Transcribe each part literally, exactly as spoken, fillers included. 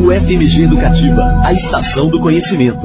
Rádio F M G Educativa, a estação do conhecimento.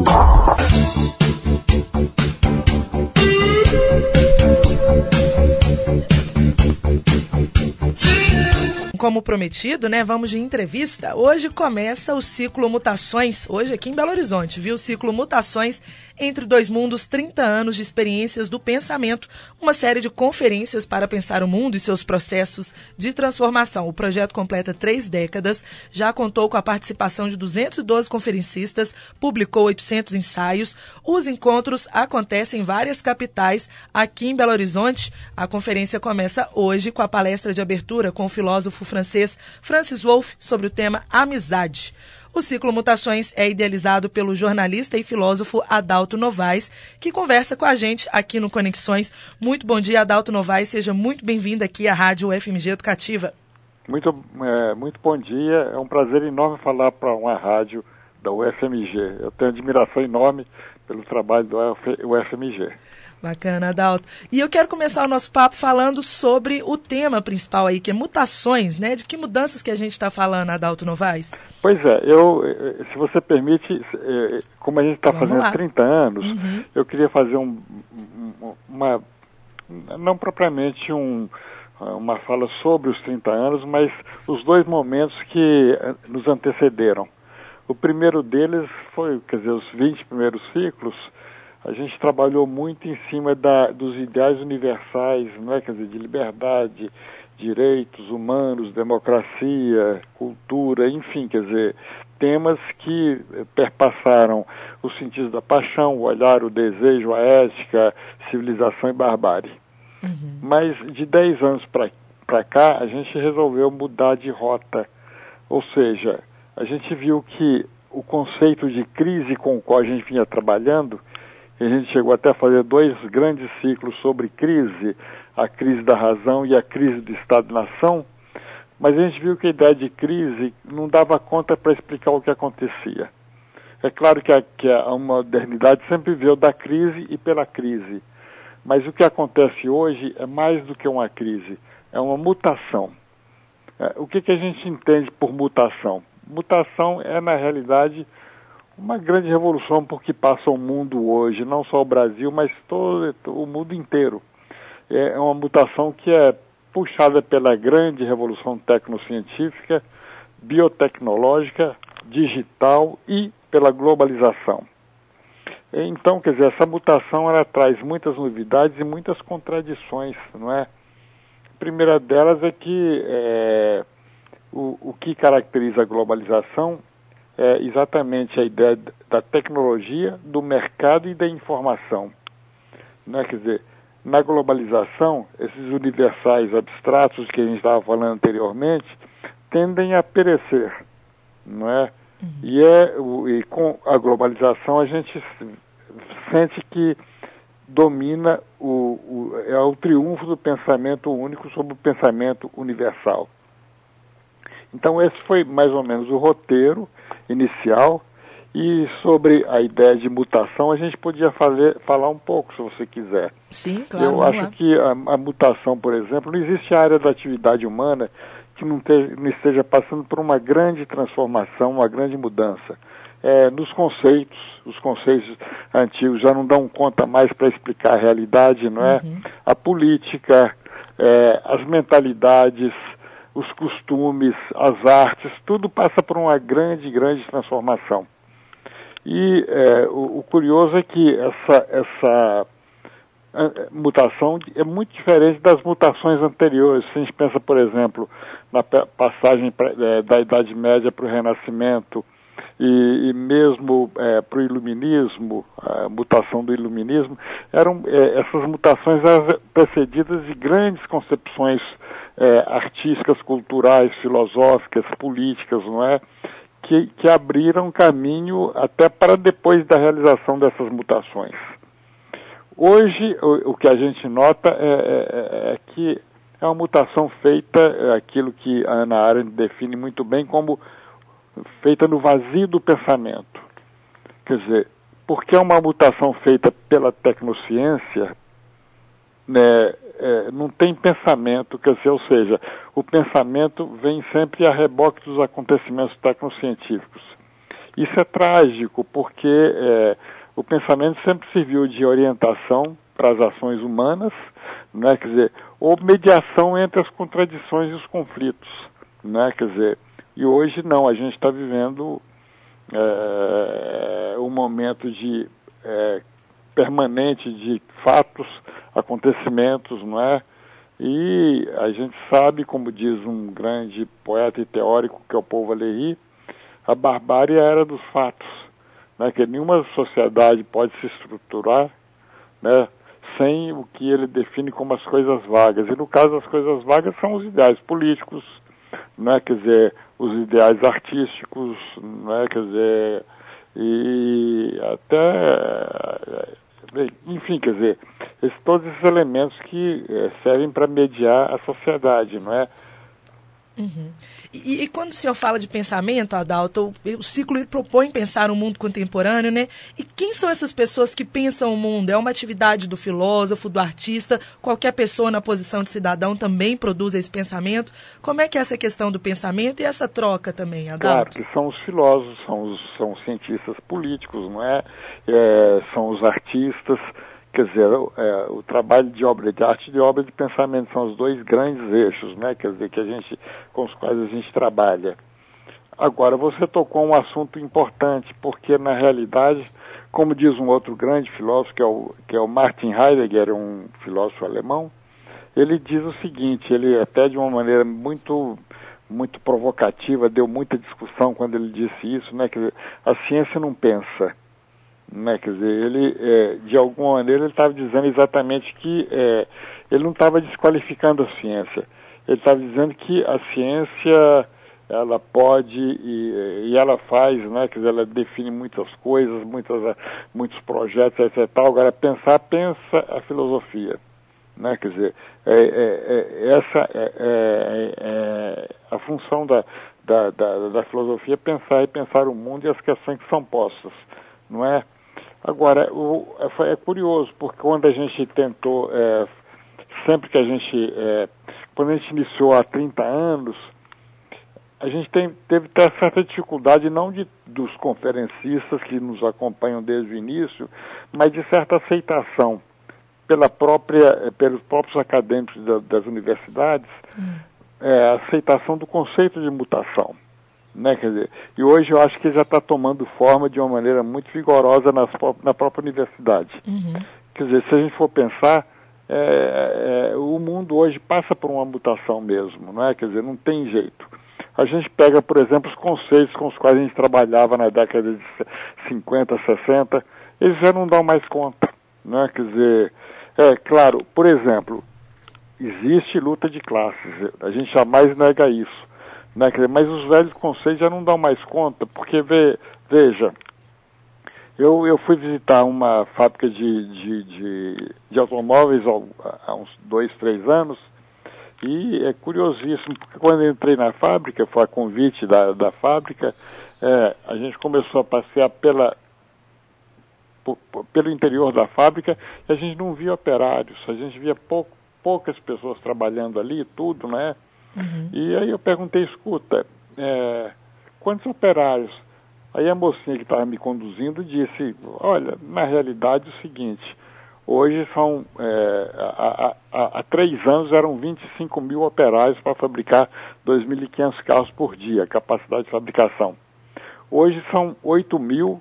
Como prometido, né, vamos de entrevista. Hoje começa o ciclo Mutações, hoje aqui em Belo Horizonte, viu? O ciclo Mutações entre dois mundos, trinta anos de experiências do pensamento, uma série de conferências para pensar o mundo e seus processos de transformação. O projeto completa três décadas, já contou com a participação de duzentos e doze conferencistas, publicou oitocentos ensaios. Os encontros acontecem em várias capitais. Aqui em Belo Horizonte, a conferência começa hoje com a palestra de abertura com o filósofo francês Francis Wolff sobre o tema amizade. O ciclo Mutações é idealizado pelo jornalista e filósofo Adalto Novaes, que conversa com a gente aqui no Conexões. Muito bom dia, Adalto Novaes. Seja muito bem-vindo aqui à Rádio F M G Educativa. Muito, é, muito bom dia. É um prazer enorme falar para uma rádio da U F M G. Eu tenho admiração enorme pelo trabalho do U F M G. Bacana, Adalto. E eu quero começar o nosso papo falando sobre o tema principal aí, que é mutações, né? De que mudanças que a gente está falando, Adalto Novaes? Pois é, eu, se você permite, como a gente está fazendo lá. trinta anos, uhum. eu queria fazer um, uma, não propriamente um, uma fala sobre os trinta anos, mas os dois momentos que nos antecederam. O primeiro deles foi, quer dizer, os vinte primeiros ciclos. A gente trabalhou muito em cima da, dos ideais universais, não é? Quer dizer, de liberdade, direitos humanos, democracia, cultura, enfim, quer dizer, temas que perpassaram os sentidos da paixão, o olhar, o desejo, a ética, civilização e barbárie. Uhum. Mas de dez anos para cá, a gente resolveu mudar de rota, ou seja, a gente viu que o conceito de crise com o qual a gente vinha trabalhando, a gente chegou até a fazer dois grandes ciclos sobre crise, a crise da razão e a crise do Estado-nação, mas a gente viu que a ideia de crise não dava conta para explicar o que acontecia. É claro que a, que a modernidade sempre veio da crise e pela crise, mas o que acontece hoje é mais do que uma crise, é uma mutação. É, o que, que a gente entende por mutação? Mutação é, na realidade, uma grande revolução por que passa o mundo hoje, não só o Brasil, mas todo o mundo inteiro. É uma mutação que é puxada pela grande revolução tecnocientífica, biotecnológica, digital e pela globalização. Então, quer dizer, essa mutação ela traz muitas novidades e muitas contradições, não é? A primeira delas é que é, o, o que caracteriza a globalização é exatamente a ideia da tecnologia, do mercado e da informação. Né? Quer dizer, na globalização, esses universais abstratos que a gente estava falando anteriormente tendem a perecer. Não é? Uhum. E, é, e com a globalização a gente sente que domina o, o, é o triunfo do pensamento único sobre o pensamento universal. Então esse foi mais ou menos o roteiro inicial, e sobre a ideia de mutação a gente podia fazer, falar um pouco, se você quiser. Sim, claro. Eu acho lá. que a, a mutação, por exemplo, não existe área da atividade humana que não, te, não esteja passando por uma grande transformação, uma grande mudança. É, nos conceitos, os conceitos antigos já não dão conta mais para explicar a realidade, não é? Uhum. A política, é, as mentalidades, os costumes, as artes, tudo passa por uma grande, grande transformação. E é, o, o curioso é que essa, essa mutação é muito diferente das mutações anteriores. Se a gente pensa, por exemplo, na passagem pra, é, da Idade Média para o Renascimento e, e mesmo é, para o Iluminismo, a mutação do Iluminismo, eram é, essas mutações eram precedidas de grandes concepções É, artísticas, culturais, filosóficas, políticas, não é? Que, que abriram caminho até para depois da realização dessas mutações. Hoje, o, o que a gente nota é, é, é que é uma mutação feita, é aquilo que a Hannah Arendt define muito bem como feita no vazio do pensamento. Quer dizer, porque é uma mutação feita pela tecnociência, né, é, não tem pensamento, quer dizer, ou seja, o pensamento vem sempre a reboque dos acontecimentos tecnocientíficos. Isso é trágico, porque é, o pensamento sempre serviu de orientação para as ações humanas, né? Quer dizer, ou mediação entre as contradições e os conflitos, né? Quer dizer, e hoje não, a gente está vivendo é, um momento de é, permanente de fatos, acontecimentos, não é? E a gente sabe, como diz um grande poeta e teórico, que é o Paul Valéry, a barbárie é a era dos fatos, né? Que nenhuma sociedade pode se estruturar, né, sem o que ele define como as coisas vagas. E no caso, as coisas vagas são os ideais políticos, né? Quer dizer, os ideais artísticos, né? Quer dizer, e até... Enfim, quer dizer, esses, todos esses elementos que é, servem para mediar a sociedade, não é? Uhum. E, e quando o senhor fala de pensamento, Adalto, o, o ciclo ele propõe pensar o mundo contemporâneo, né? E quem são essas pessoas que pensam o mundo? É uma atividade do filósofo, do artista? Qualquer pessoa na posição de cidadão também produz esse pensamento? Como é que é essa questão do pensamento e essa troca também, Adalto? Claro que são os filósofos, são os, são os cientistas políticos, não é? É, são os artistas. Quer dizer, é, o trabalho de obra de arte e de obra de pensamento são os dois grandes eixos, né? Quer dizer, que a gente, com os quais a gente trabalha. Agora, você tocou um assunto importante, porque na realidade, como diz um outro grande filósofo, que é o, que é o Martin Heidegger, um filósofo alemão, ele diz o seguinte, ele até de uma maneira muito, muito provocativa, deu muita discussão quando ele disse isso, né? Quer dizer, a ciência não pensa. Né, quer dizer, ele, é, de alguma maneira, ele estava dizendo exatamente que é, ele não estava desqualificando a ciência. Ele estava dizendo que a ciência, ela pode e, e ela faz, né, quer dizer, ela define muitas coisas, muitas, muitos projetos, etcétera. Agora, pensar, pensa a filosofia. Né, quer dizer, é, é, é, essa é, é, é a função da, da, da, da filosofia, pensar e pensar o mundo e as questões que são postas, não é? Agora, o, é curioso, porque quando a gente tentou, é, sempre que a gente, é, quando a gente iniciou há trinta anos, a gente tem, teve até certa dificuldade, não de, dos conferencistas que nos acompanham desde o início, mas de certa aceitação pela própria, pelos próprios acadêmicos da, das universidades, hum. é, a aceitação do conceito de mutação. Né, quer dizer, e hoje eu acho que já está tomando forma de uma maneira muito vigorosa nas, na própria universidade. Uhum. Quer dizer, se a gente for pensar, é, é, o mundo hoje passa por uma mutação mesmo, não é? Quer dizer, não tem jeito. A gente pega, por exemplo, os conceitos com os quais a gente trabalhava na década de cinquenta, sessenta, eles já não dão mais conta, não é? Quer dizer, é claro, por exemplo, existe luta de classes, a gente jamais nega isso. Né, mas os velhos conceitos já não dão mais conta, porque, ve, veja, eu, eu fui visitar uma fábrica de, de, de, de automóveis há, há uns dois, três anos, e é curiosíssimo, porque quando eu entrei na fábrica, foi a convite da, da fábrica, é, a gente começou a passear pela, por, pelo interior da fábrica, e a gente não via operários, a gente via pouco, poucas pessoas trabalhando ali, tudo, né? Uhum. E aí eu perguntei, escuta, é, quantos operários? Aí a mocinha que estava me conduzindo disse, olha, na realidade é o seguinte, hoje são, é, há, há, há três anos eram vinte e cinco mil operários para fabricar dois mil e quinhentos carros por dia, capacidade de fabricação. Hoje são oito mil,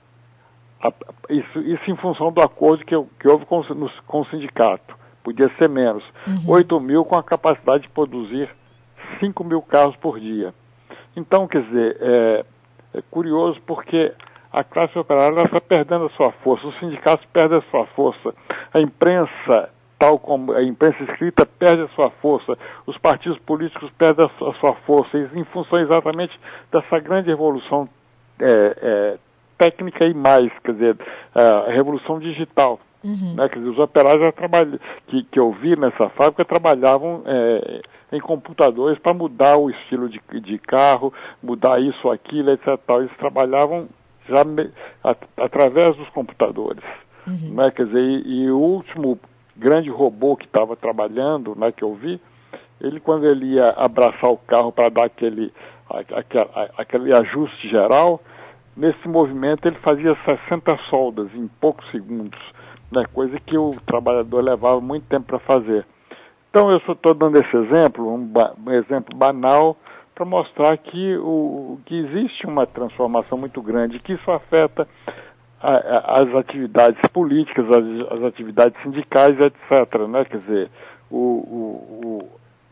isso, isso em função do acordo que, que houve com, no, com o sindicato, podia ser menos, uhum. oito mil com a capacidade de produzir cinco mil carros por dia. Então, quer dizer, é, é curioso porque a classe operária está perdendo a sua força, os sindicatos perdem a sua força, a imprensa, tal como a imprensa escrita, perde a sua força, os partidos políticos perdem a sua, a sua força, em função exatamente dessa grande revolução é, é, técnica e mais, quer dizer, a revolução digital. Uhum. Né? Quer dizer, os operários que, que eu vi nessa fábrica trabalhavam é, em computadores para mudar o estilo de, de carro, mudar isso, aquilo, etcétera. Eles trabalhavam já me, a, através dos computadores. Uhum. Né? Quer dizer, e, e o último grande robô que estava trabalhando, né, que eu vi, ele quando ele ia abraçar o carro para dar aquele, aquele, aquele ajuste geral, nesse movimento ele fazia sessenta soldas em poucos segundos, né? Coisa que o trabalhador levava muito tempo para fazer. Então eu só estou dando esse exemplo, um, um exemplo banal, para mostrar que, o, que existe uma transformação muito grande, que isso afeta a, a, as atividades políticas, as, as atividades sindicais, etcétera, né? Quer dizer, o, o, o,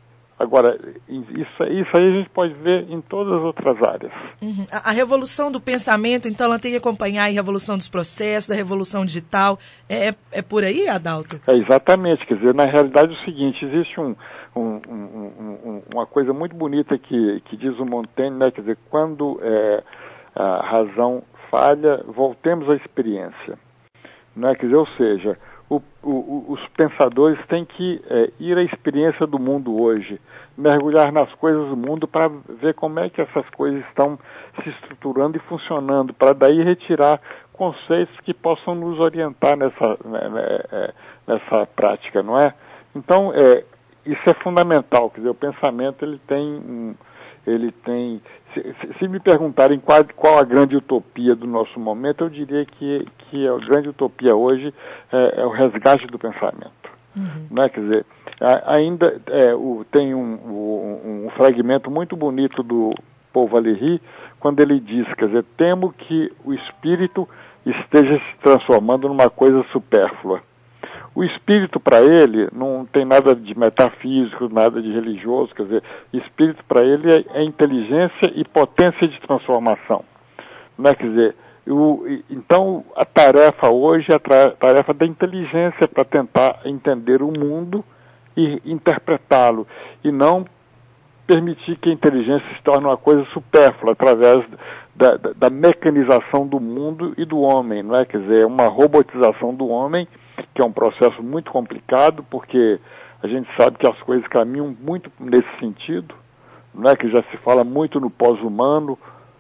agora, isso, isso aí a gente pode ver em todas as outras áreas. Uhum. A, a revolução do pensamento, então, ela tem que acompanhar a revolução dos processos, a revolução digital, é, é por aí, Adalto? É, exatamente, quer dizer, na realidade é o seguinte, existe um Um, um, um, uma coisa muito bonita que, que diz o Montaigne, né? Quer dizer, quando é, a razão falha, voltemos à experiência, né? Quer dizer, ou seja, o, o, os pensadores têm que é, ir à experiência do mundo hoje, mergulhar nas coisas do mundo para ver como é que essas coisas estão se estruturando e funcionando, para daí retirar conceitos que possam nos orientar nessa, né, nessa prática, não é? Então, é, isso é fundamental, quer dizer, o pensamento ele tem, ele tem, se, se me perguntarem qual, qual a grande utopia do nosso momento, eu diria que, que a grande utopia hoje é, é o resgate do pensamento. Uhum. Não é? Quer dizer, ainda é, o, tem um, um, um fragmento muito bonito do Paul Valéry, quando ele diz, quer dizer, temo que o espírito esteja se transformando numa coisa supérflua. O espírito, para ele, não tem nada de metafísico, nada de religioso, quer dizer, espírito para ele é, é inteligência e potência de transformação. Não é? Quer dizer, o, então a tarefa hoje é a tarefa da inteligência para tentar entender o mundo e interpretá-lo, e não permitir que a inteligência se torne uma coisa supérflua através da, da, da mecanização do mundo e do homem, não é? Quer dizer, uma robotização do homem, que é um processo muito complicado, porque a gente sabe que as coisas caminham muito nesse sentido, não é? Que já se fala muito no pós-humano,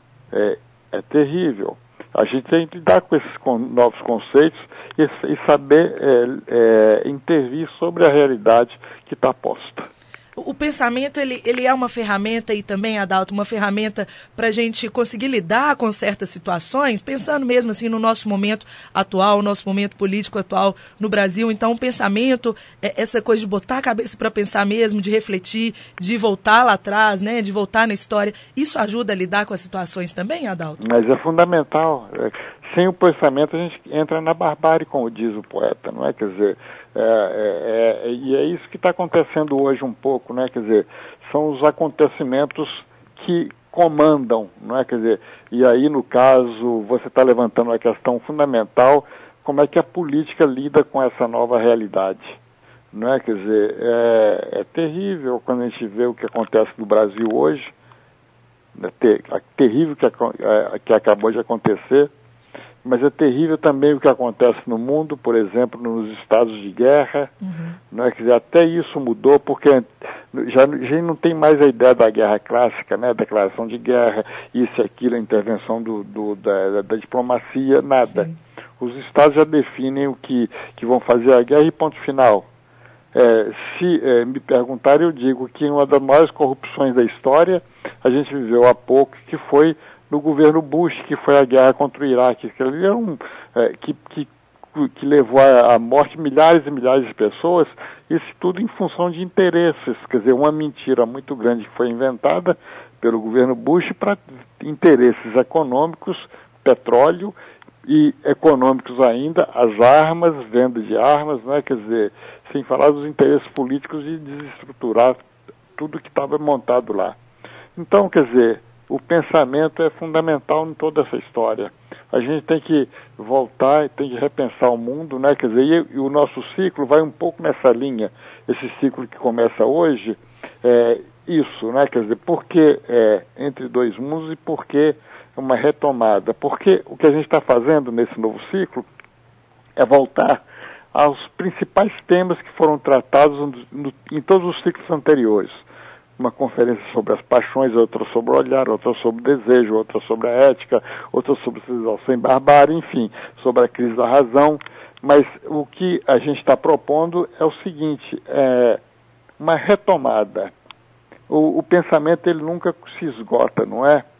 é, é terrível. A gente tem que lidar com esses con- novos conceitos e, e saber é, é, intervir sobre a realidade que está posta. O pensamento, ele, ele é uma ferramenta e também, Adalto, uma ferramenta para a gente conseguir lidar com certas situações, pensando mesmo assim no nosso momento atual, nosso momento político atual no Brasil. Então, o pensamento, essa coisa de botar a cabeça para pensar mesmo, de refletir, de voltar lá atrás, né, de voltar na história, isso ajuda a lidar com as situações também, Adalto? Mas é fundamental. Sem o pensamento a gente entra na barbárie, como diz o poeta, não é? Quer dizer, é, é, é, e é isso que está acontecendo hoje um pouco, né? Quer dizer, são os acontecimentos que comandam, não é? Quer dizer, e aí no caso você está levantando uma questão fundamental, como é que a política lida com essa nova realidade, não é? Quer dizer, é, é terrível quando a gente vê o que acontece no Brasil hoje, é ter, é terrível que, é, que acabou de acontecer. Mas é terrível também o que acontece no mundo, por exemplo, nos estados de guerra. Uhum. Não é? Quer dizer, até isso mudou, porque já, já não tem mais a ideia da guerra clássica, né? Declaração de guerra, isso, aquilo, a intervenção do, do, da, da diplomacia, nada. Sim. Os estados já definem o que, que vão fazer a guerra e ponto final. É, se é, me perguntarem, eu digo que uma das maiores corrupções da história, a gente viveu há pouco, que foi no governo Bush, que foi a guerra contra o Iraque, que, é um, é, que, que, que levou à morte de milhares e milhares de pessoas, isso tudo em função de interesses, quer dizer, uma mentira muito grande que foi inventada pelo governo Bush para interesses econômicos, petróleo, e econômicos ainda, as armas, venda de armas, né? Quer dizer, sem falar dos interesses políticos de desestruturar tudo que estava montado lá. Então, quer dizer, o pensamento é fundamental em toda essa história. A gente tem que voltar e tem que repensar o mundo, né? Quer dizer, e, e o nosso ciclo vai um pouco nessa linha. Esse ciclo que começa hoje, é isso, né? Quer dizer, por que é entre dois mundos e por que uma retomada? Porque o que a gente está fazendo nesse novo ciclo é voltar aos principais temas que foram tratados no, no, em todos os ciclos anteriores. Uma conferência sobre as paixões, outra sobre o olhar, outra sobre o desejo, outra sobre a ética, outra sobre a civilização e barbárie, enfim, sobre a crise da razão. Mas o que a gente está propondo é o seguinte, é uma retomada. O, o pensamento ele nunca se esgota, não é?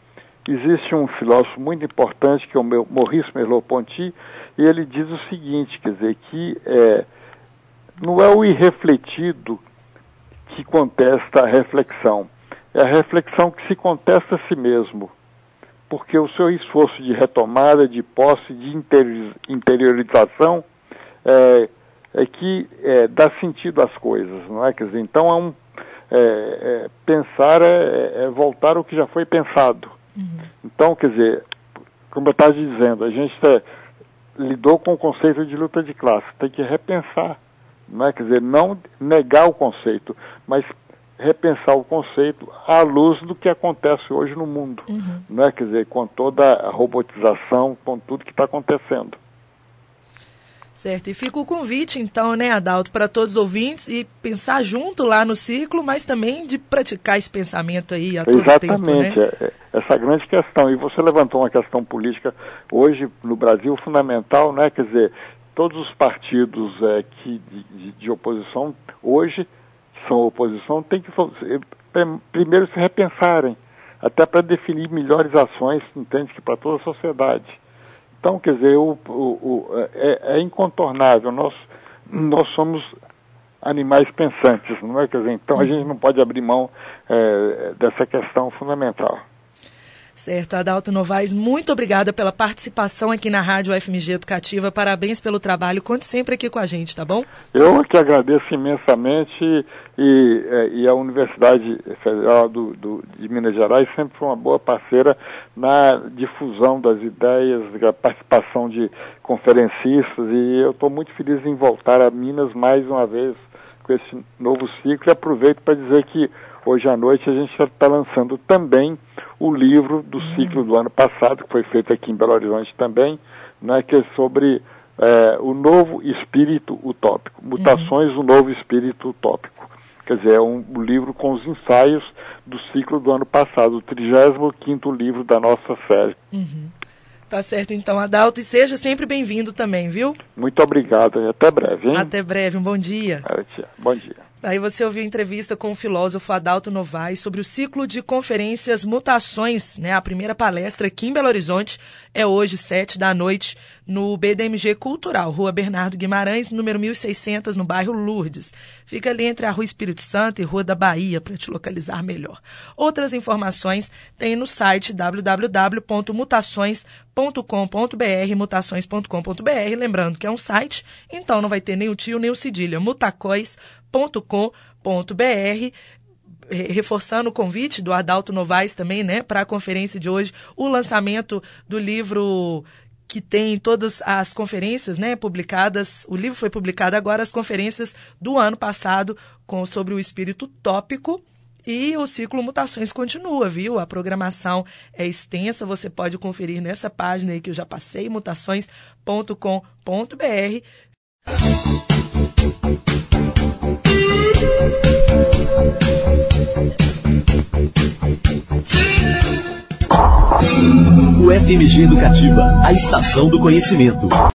existe um filósofo muito importante, que é o Maurice Merleau-Ponty, e ele diz o seguinte, quer dizer, que é, não é o irrefletido que contesta a reflexão, é a reflexão que se contesta a si mesmo, porque o seu esforço de retomada, de posse, de interiorização é, é que é, dá sentido às coisas, não é? Quer dizer, então é um, é, é, pensar é, é voltar ao que já foi pensado. Uhum. Então, quer dizer, como eu estava dizendo, a gente é, lidou com o conceito de luta de classe, tem que repensar, não é? Quer dizer, não negar o conceito, mas repensar o conceito à luz do que acontece hoje no mundo, uhum. não é? Quer dizer, com toda a robotização, com tudo que está acontecendo. Certo, e fica o convite, então, né, Adalto, para todos os ouvintes e pensar junto lá no círculo, mas também de praticar esse pensamento aí a todo Exatamente, tempo, né? é, é, essa grande questão. E você levantou uma questão política hoje no Brasil fundamental, né? Quer dizer, todos os partidos é, que, de, de oposição hoje, que são oposição, tem que primeiro se repensarem, até para definir melhores ações, entende, que para toda a sociedade. Então, quer dizer, o, o, o, é, é incontornável, nós, nós somos animais pensantes, não é? Quer dizer, então a gente não pode abrir mão é, dessa questão fundamental. Certo, Adalto Novaes, muito obrigada pela participação aqui na Rádio U F M G Educativa, parabéns pelo trabalho, conte sempre aqui com a gente, tá bom? Eu que agradeço imensamente e, e a Universidade Federal do, do, de Minas Gerais sempre foi uma boa parceira na difusão das ideias, a participação de conferencistas, e eu estou muito feliz em voltar a Minas mais uma vez com esse novo ciclo, e aproveito para dizer que hoje à noite a gente está lançando também o livro do ciclo do ano passado, que foi feito aqui em Belo Horizonte também, né, que é sobre é, o novo espírito utópico, Mutações do Novo Espírito Utópico. Quer dizer, é um, um livro com os ensaios do ciclo do ano passado, o trigésimo quinto livro da nossa série. Uhum. Tá certo então, Adalto, e seja sempre bem-vindo também, viu? Muito obrigado, até breve, hein? Até breve, um bom dia. Bom dia. Aí você ouviu a entrevista com o filósofo Adalto Novaes sobre o ciclo de conferências Mutações, né? A primeira palestra aqui em Belo Horizonte é hoje, sete da noite, no B D M G Cultural, Rua Bernardo Guimarães, número mil e seiscentos, no bairro Lourdes. Fica ali entre a Rua Espírito Santo e Rua da Bahia, para te localizar melhor. Outras informações tem no site w w w ponto mutações ponto com ponto b r, mutações ponto com ponto b r, lembrando que é um site, então não vai ter nem o tio nem o cedilha, mutacões ponto com ponto b r, reforçando o convite do Adalto Novaes também, né, para a conferência de hoje, o lançamento do livro que tem todas as conferências, né, publicadas, o livro foi publicado agora, as conferências do ano passado com, sobre o espírito utópico, e o ciclo Mutações continua, viu? A programação é extensa, você pode conferir nessa página aí que eu já passei, mutações ponto com ponto b r. U F M G Educativa, a estação do conhecimento.